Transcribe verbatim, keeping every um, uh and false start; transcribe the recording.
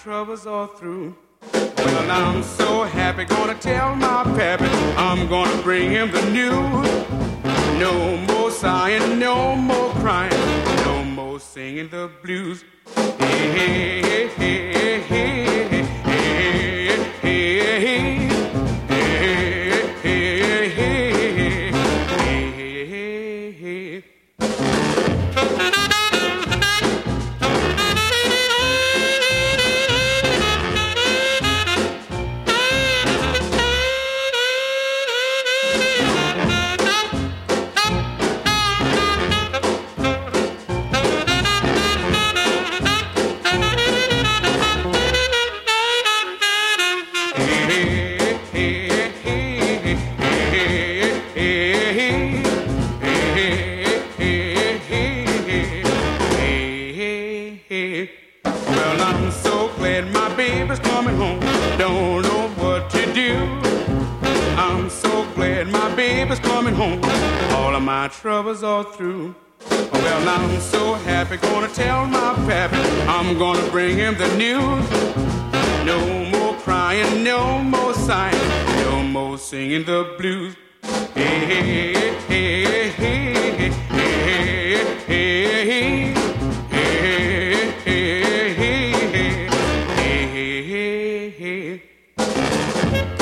troubles are through. Well, I'm so happy, gonna tell my pappy, I'm gonna bring him the news. No more sighing, no more crying, no more singing the blues. Hey, hey, hey, hey, hey, hey, hey, hey. Well, I'm so glad my baby's coming home. Don't know what to do. I'm so glad my baby's coming home. All of my troubles are through. Well, I'm so happy, gonna tell my pappy, I'm gonna bring him the news. No more crying, no more sighing, no more singing the blues. Hey, hey, hey, hey, hey, hey, hey, hey. Hey, hey, hey, hey, hey, hey.